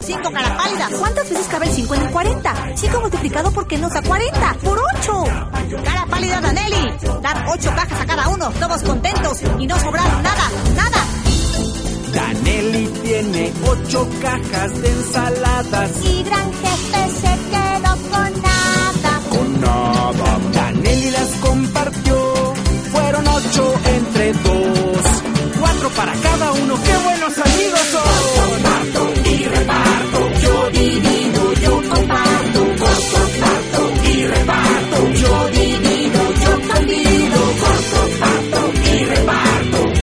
5, cara pálida. ¿Cuántas veces cabe el 5 en el 40? 5 multiplicado por qué nos da 40. ¡Por 8! Cara pálida, Danelli. Dar 8 cajas a cada uno, todos contentos y no sobraron nada, nada. Danelli tiene 8 cajas de ensaladas. Y Gran Jefe se quedó con nada.